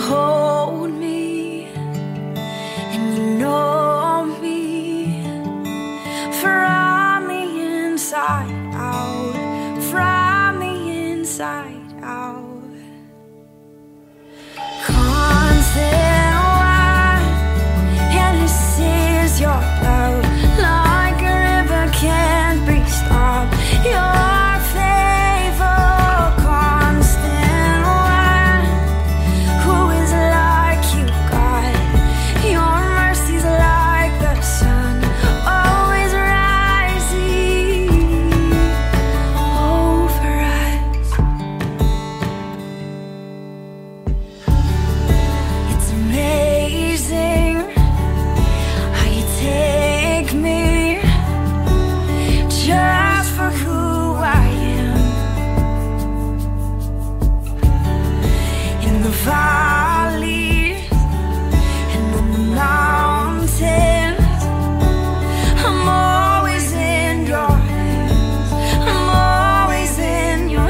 hold me, and you know me from the inside out, from the inside out. Constant wine, and this is your love, like a river can't be stopped. Your favor, constant wine. Who is like you, God? Your mercy's like the sun, always rising over us. It's amazing how you take me just for who I am. In the valleys and on the mountains, I'm always in your hands. I'm always in your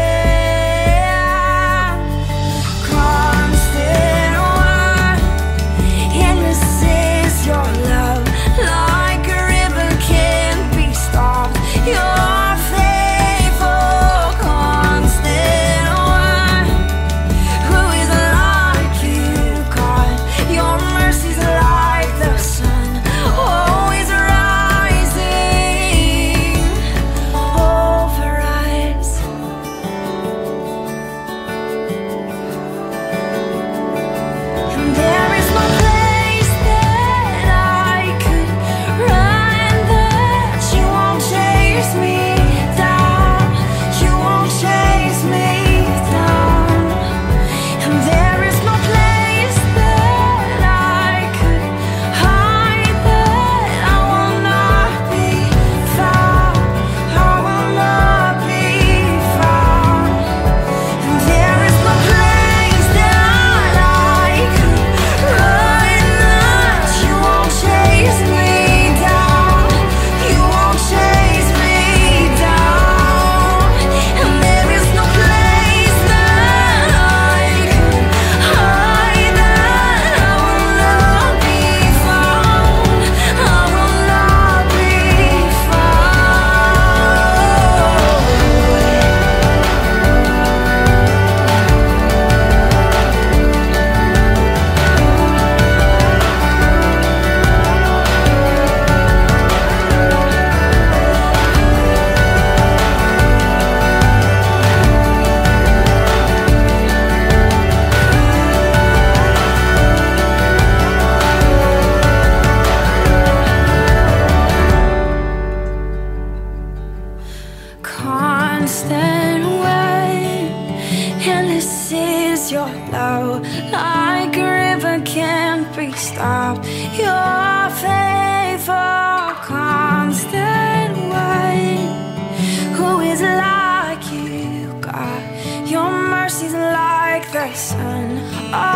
hands. Constant one, and this is your love, like a river can't be stopped. Your faithful, constant one. Who is like you, God? Your mercy's like the sun, always rising over us. And there is no place that I could run that you won't chase me down. You won't chase me down. And there is no place that I could hide that I will not be found. I will not be found. And there is no place that I could run that you won't chase me down. You won't chase me down. And there is no place that I could hide that I will not be found. I will not be constant way, and this is your love, like a river can't be stopped. Your faithful, constant way. Who is like you, God? Your mercy's like the sun,